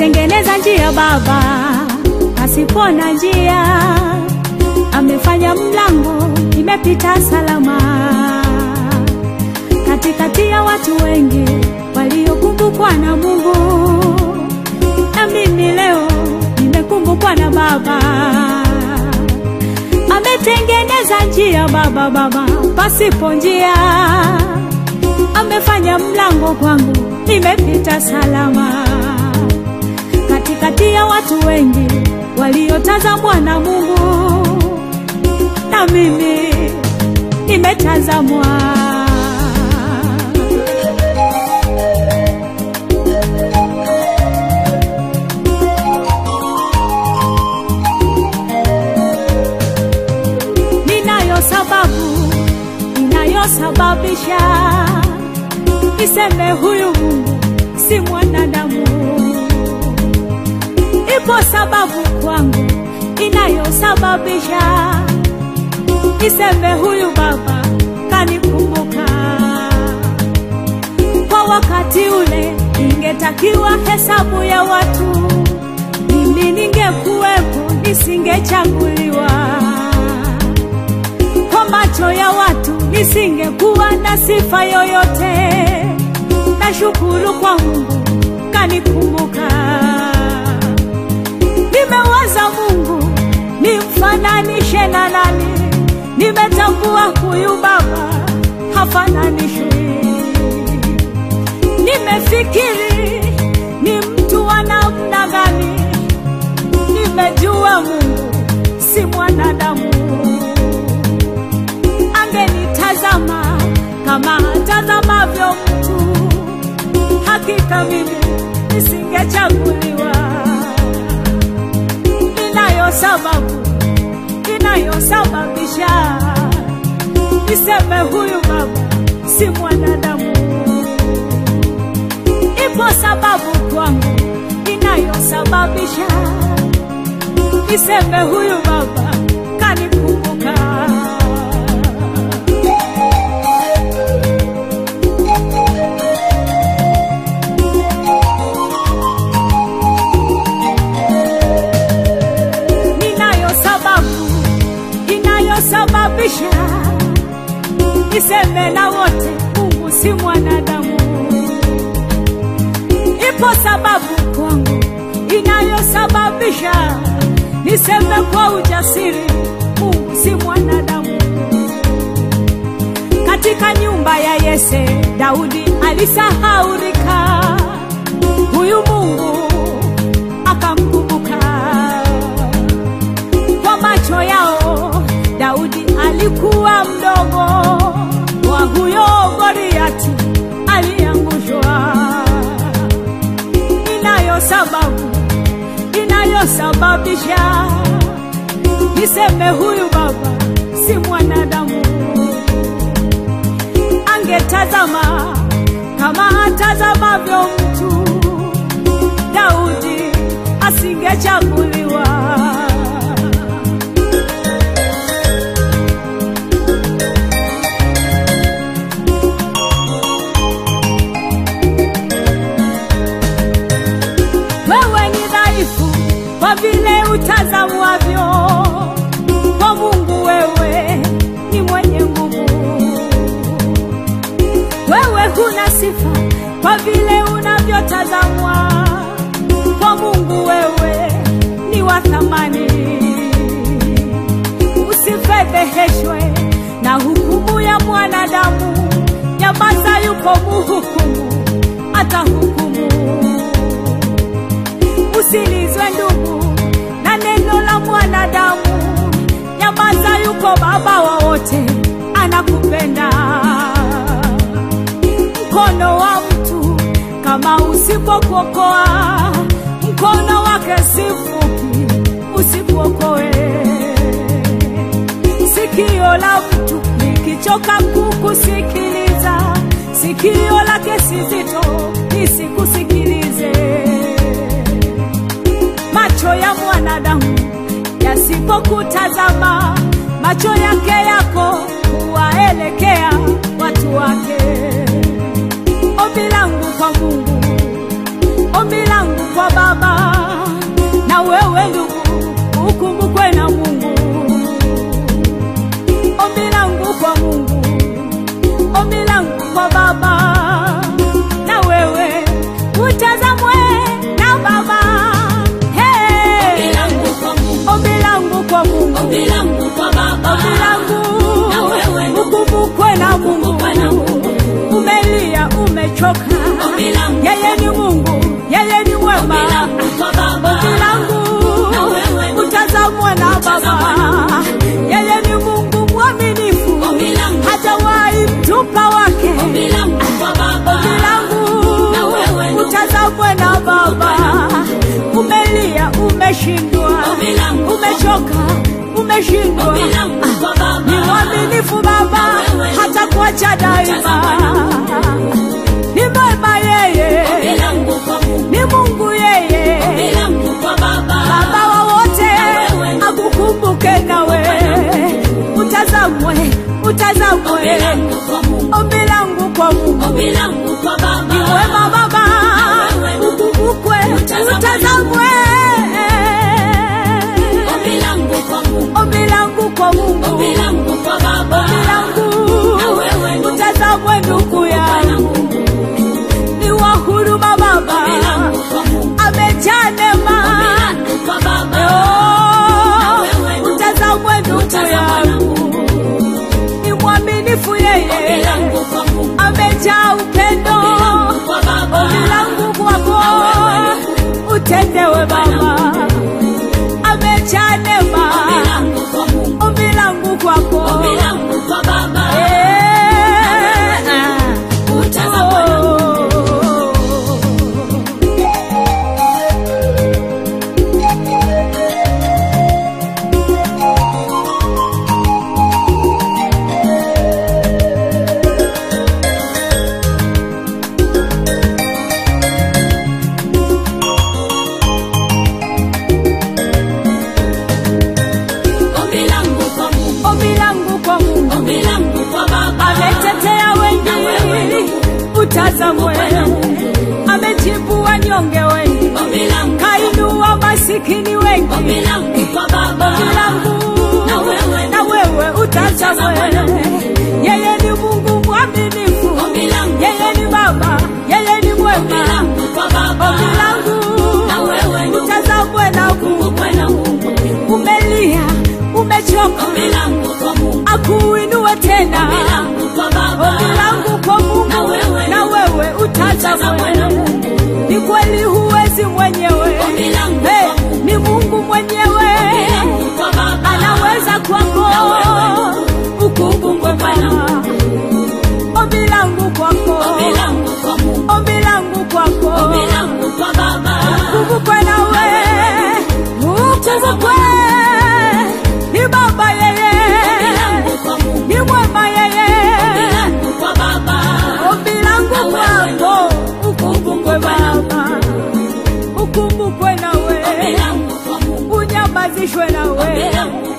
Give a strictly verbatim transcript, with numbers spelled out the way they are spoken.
Ametengeneza njia Baba pasipo na njia, amefanya mlango imepita salama. Katikati ya watu wengi waliokumbukwa na Mungu, na mimi leo nimekumbukwa na Baba. Ametengeneza njia Baba, Baba pasipo njia, amefanya mlango kwangu nimepita salama. Katikati ya watu wengi waliotazamwa na Mungu, na mimi nimetazamwa. Ninayo sababu inayosababisha niseme huyu Mungu si mwanadamu. Ipo sababu kwangu inayosababisha niseme huyu Baba kanikumbuka. Kwa wakati ule ningetakiwa hesabu ya watu, mimi ningekuwepo nisingechaguliwa. Kwa macho ya watu nisingekuwa na sifa yoyote. Nashukuru kwa Mungu kanikumbuka. Nimewaza Mungu nimfananishe na nani, nimetambua huyu Baba hafananishwi. Nimefikiri ni mtu wa namna gani, nimejua Mungu si mwanadamu. Angenitazama kama atazamavyo mtu, hakika mimi nisingechaguliwa. Ninayo sababu inayosababisha niseme huyu Baba si mwanadamu. Ipo sababu kwangu inayosababisha niseme huyu Baba kanikumbuka. Sababisha niseme na wote Mungu si mwanadamu. Ipo sababu kwangu inayosababisha niseme kwa ujasiri Mungu si mwanadamu. Katika nyumba ya Yese Daudi alisahaurika, huyu Mungu akamkumbuka. Kwa macho yao Daudi alikuwa mdogo, wa huyo Goliati aliangushwa. Inayo sababu inayosababisha niseme huyu Baba si mwanadamu. Angetazama kama atazamavyo mtu, Daudi asingechaguliwa. Kwa vile utazamwavyo, kwa Mungu wewe ni mwenye nguvu. Wewe huna sifa kwa vile unavyotazamwa, kwa Mungu wewe ni wa thamani. Usifedheheshwe na hukumu ya mwanadamu, nyamaza, yupo muhukumu atahukumu. Usilizwe ndugu na neno la mwanadamu, nyamaza, yuko Baba wa wote anakupenda. Mkono wa mtu kama usipokuokoa, mkono wake si mfupi usikuokoe. Sikio la mtu likichoka kukusikiliza, sikio lake si zito lisikusikilize. Macho ya mwanadamu yasipokutazama, macho yake yako huwaelekea watu wake. Ombi langu kwa Mungu, ombi langu kwa Baba, kwa Baba, na wewe utazamwe na Baba. Hey, ombi langu kwa Mungu, ombi langu kwa Baba, ombi langu na wewe ukumbukwe na Mungu. Umelia, umechoka, yeye ni Mungu, yeye ni mwema. Ombi langu utazamwe na Baba, yeye ni Mungu mwaminifu, hajawahi mtupa wake. Ombi langu utazamwe na Baba. Umelia, umeshindwa, umechoka, umeshindwa, ni mwaminifu Baba, hata kuacha daima. Ni mwema yeye, ni Mungu yeye, Baba wa wote, akukumbuke nawe. Utazamwe, utazamwe, ombi langu kwa Mungu, ni mwema Baba, ukumbukwe, utazamwe. Ombi langu kwa Mungu, ombi langu utazamwe ndugu yangu, ni wa huruma Baba, amejaa neema. Oh, utazamwe ndugu yangu, ni mwaminifu yeye, amejaa upendo. Ombi langu kwako utendewe Baba, amejaa neema. Ombi langu kwako, ametetea wengi, utazamwe. Amejibu wanyonge wengi, kainua masikini wengi. Ombi langu na wewe utazamwe. Yeye ni Mungu mwaminifu, yeye ni Baba, yeye ni mwema. Ombi langu utazamwe na Mungu. Umelia, umechoka, akuinue tena. Ombi langu kwa Mungu, na wewe utazamwe. Ni kweli huwezi mwenyewe, hey, ni Mungu mwenyewe anaweza kwako, ukumbukwe Baba. Ombi langu kwako, ombi langu kwako, ukumbukwe nawe, ukumbukwe. Ni Baba yeye, ni mwema yeye. Ombi langu kwako, ukumbukwe Baba, ukumbukwe nawe, unyamazishwe nawe.